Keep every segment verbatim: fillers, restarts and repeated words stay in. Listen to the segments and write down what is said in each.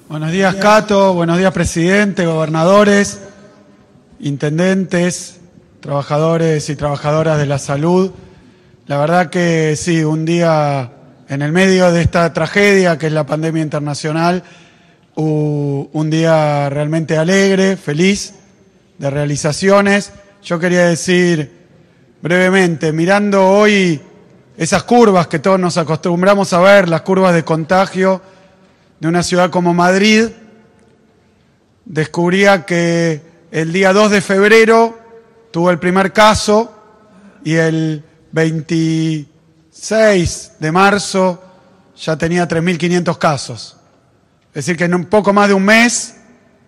Buenos días, Cato. Buenos días, presidente, gobernadores, intendentes, trabajadores y trabajadoras de la salud. La verdad que sí, un día en el medio de esta tragedia que es la pandemia internacional, un día realmente alegre, feliz, de realizaciones. Yo quería decir brevemente, mirando hoy esas curvas que todos nos acostumbramos a ver, las curvas de contagio de una ciudad como Madrid, descubría que el día dos de febrero tuvo el primer caso y el veintiséis de marzo ya tenía tres mil quinientos casos. Es decir, que en un poco más de un mes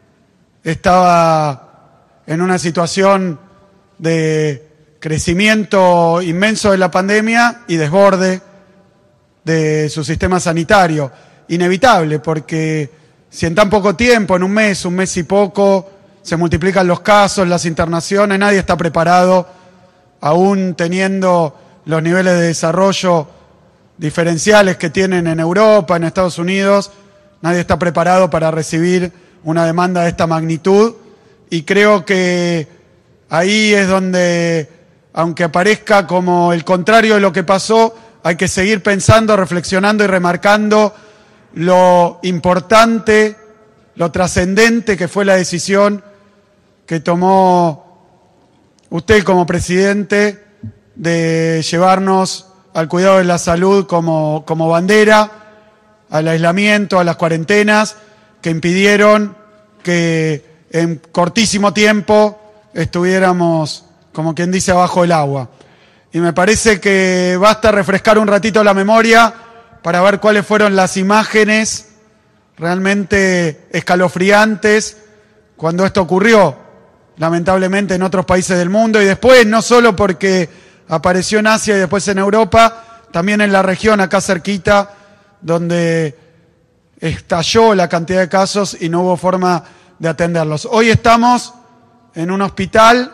estaba en una situación de crecimiento inmenso de la pandemia y desborde de su sistema sanitario. Inevitable, porque si en tan poco tiempo, en un mes, un mes y poco, se multiplican los casos, las internaciones, nadie está preparado, aún teniendo los niveles de desarrollo diferenciales que tienen en Europa, en Estados Unidos, nadie está preparado para recibir una demanda de esta magnitud. Y creo que ahí es donde, aunque aparezca como el contrario de lo que pasó, hay que seguir pensando, reflexionando y remarcando lo importante, lo trascendente que fue la decisión que tomó usted como presidente de llevarnos al cuidado de la salud como, como bandera, al aislamiento, a las cuarentenas, que impidieron que en cortísimo tiempo estuviéramos, como quien dice, abajo del agua. Y me parece que basta refrescar un ratito la memoria para ver cuáles fueron las imágenes realmente escalofriantes cuando esto ocurrió, lamentablemente en otros países del mundo, y después no solo porque apareció en Asia y después en Europa, también en la región acá cerquita, donde estalló la cantidad de casos y no hubo forma de atenderlos. Hoy estamos en un hospital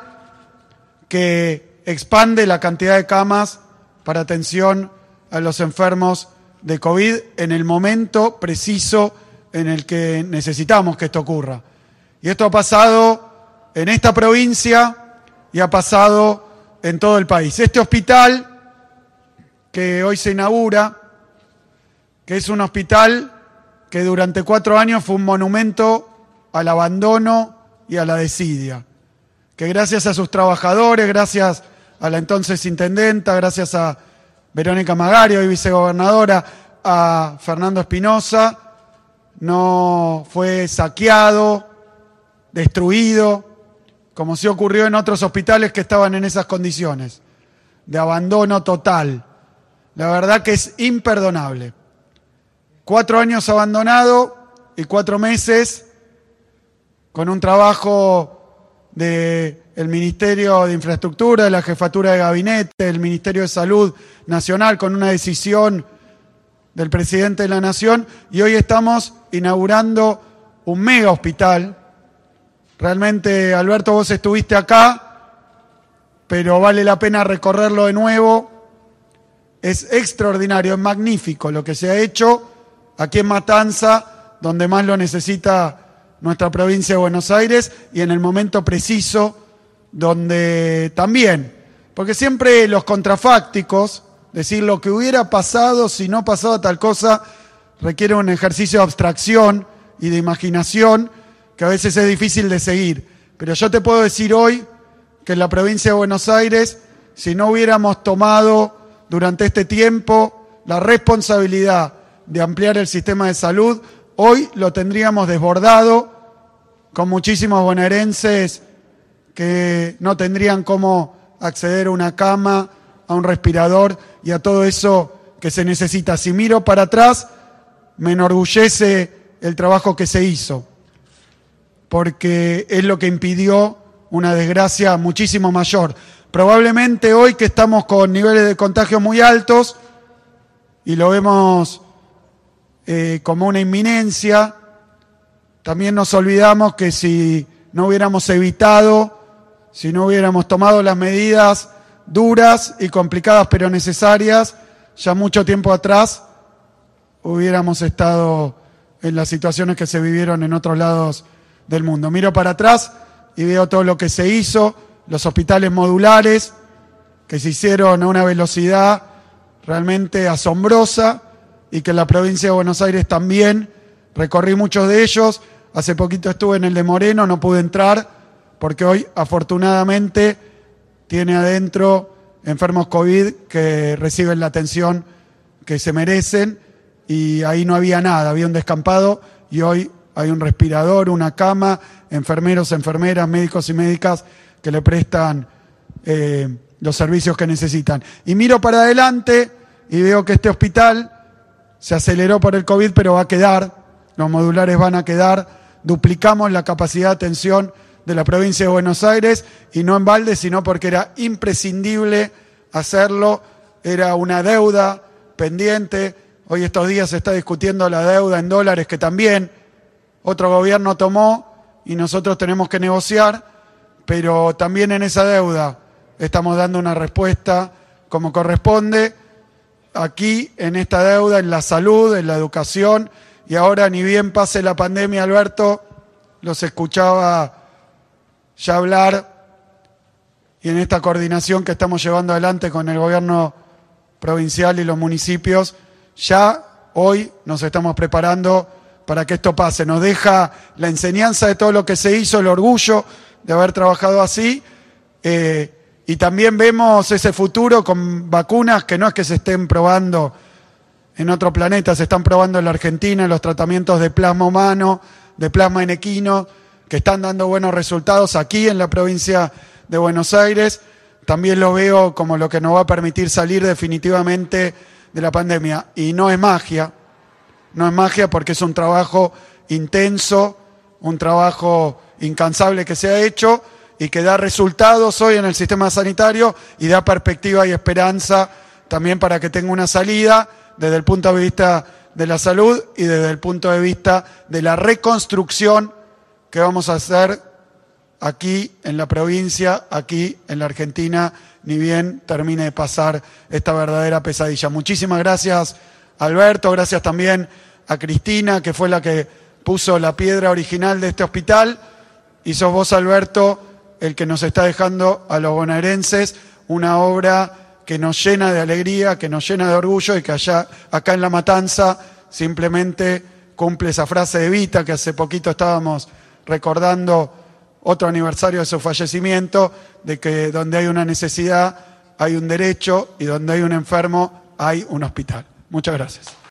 que expande la cantidad de camas para atención a los enfermos de COVID en el momento preciso en el que necesitamos que esto ocurra. Y esto ha pasado en esta provincia y ha pasado en todo el país. Este hospital que hoy se inaugura, que es un hospital que durante cuatro años fue un monumento al abandono y a la desidia, que gracias a sus trabajadores, gracias a la entonces intendenta, gracias a Verónica Magario, hoy vicegobernadora, a Fernando Espinosa, no fue saqueado, destruido, como sí ocurrió en otros hospitales que estaban en esas condiciones, de abandono total. La verdad que es imperdonable. Cuatro años abandonado y cuatro meses con un trabajo del Ministerio de Infraestructura, de la Jefatura de Gabinete, del Ministerio de Salud Nacional, con una decisión del presidente de la Nación, y hoy estamos inaugurando un mega hospital. Realmente, Alberto, vos estuviste acá, pero vale la pena recorrerlo de nuevo. Es extraordinario, es magnífico lo que se ha hecho aquí en Matanza, donde más lo necesita nuestra provincia de Buenos Aires, y en el momento preciso donde también, porque siempre los contrafácticos, decir lo que hubiera pasado si no pasaba tal cosa, requiere un ejercicio de abstracción y de imaginación que a veces es difícil de seguir. Pero yo te puedo decir hoy que en la provincia de Buenos Aires, si no hubiéramos tomado durante este tiempo la responsabilidad de ampliar el sistema de salud, hoy lo tendríamos desbordado, con muchísimos bonaerenses que no tendrían cómo acceder a una cama, a un respirador y a todo eso que se necesita. Si miro para atrás, me enorgullece el trabajo que se hizo, porque es lo que impidió una desgracia muchísimo mayor. Probablemente hoy que estamos con niveles de contagio muy altos y lo vemos eh, como una inminencia, también nos olvidamos que si no hubiéramos evitado, si no hubiéramos tomado las medidas duras y complicadas pero necesarias, ya mucho tiempo atrás hubiéramos estado en las situaciones que se vivieron en otros lados del mundo. Miro para atrás y veo todo lo que se hizo, los hospitales modulares que se hicieron a una velocidad realmente asombrosa y que en la provincia de Buenos Aires también recorrí muchos de ellos. Hace poquito estuve en el de Moreno, no pude entrar porque hoy afortunadamente tiene adentro enfermos COVID que reciben la atención que se merecen y ahí no había nada, había un descampado y hoy hay un respirador, una cama, enfermeros, enfermeras, médicos y médicas que le prestan eh, los servicios que necesitan. Y miro para adelante y veo que este hospital se aceleró por el COVID, pero va a quedar, los modulares van a quedar, duplicamos la capacidad de atención de la provincia de Buenos Aires y no en balde, sino porque era imprescindible hacerlo, era una deuda pendiente. Hoy estos días se está discutiendo la deuda en dólares que también otro gobierno tomó y nosotros tenemos que negociar, pero también en esa deuda estamos dando una respuesta como corresponde. Aquí en esta deuda, en la salud, en la educación, y ahora ni bien pase la pandemia, Alberto, los escuchaba ya hablar, y en esta coordinación que estamos llevando adelante con el gobierno provincial y los municipios, ya hoy nos estamos preparando para que esto pase. Nos deja la enseñanza de todo lo que se hizo, el orgullo de haber trabajado así, eh, y también vemos ese futuro con vacunas que no es que se estén probando en otro planeta, se están probando en la Argentina, los tratamientos de plasma humano, de plasma en equino, que están dando buenos resultados aquí en la provincia de Buenos Aires. También lo veo como lo que nos va a permitir salir definitivamente de la pandemia. Y no es magia, no es magia porque es un trabajo intenso, un trabajo incansable que se ha hecho y que da resultados hoy en el sistema sanitario y da perspectiva y esperanza también para que tenga una salida desde el punto de vista de la salud y desde el punto de vista de la reconstrucción que vamos a hacer aquí en la provincia, aquí en la Argentina, ni bien termine de pasar esta verdadera pesadilla. Muchísimas gracias, Alberto, gracias también a Cristina, que fue la que puso la piedra original de este hospital, y sos vos, Alberto, el que nos está dejando a los bonaerenses una obra que nos llena de alegría, que nos llena de orgullo y que allá, acá en La Matanza simplemente cumple esa frase de Evita que hace poquito estábamos recordando otro aniversario de su fallecimiento, de que donde hay una necesidad hay un derecho y donde hay un enfermo hay un hospital. Muchas gracias.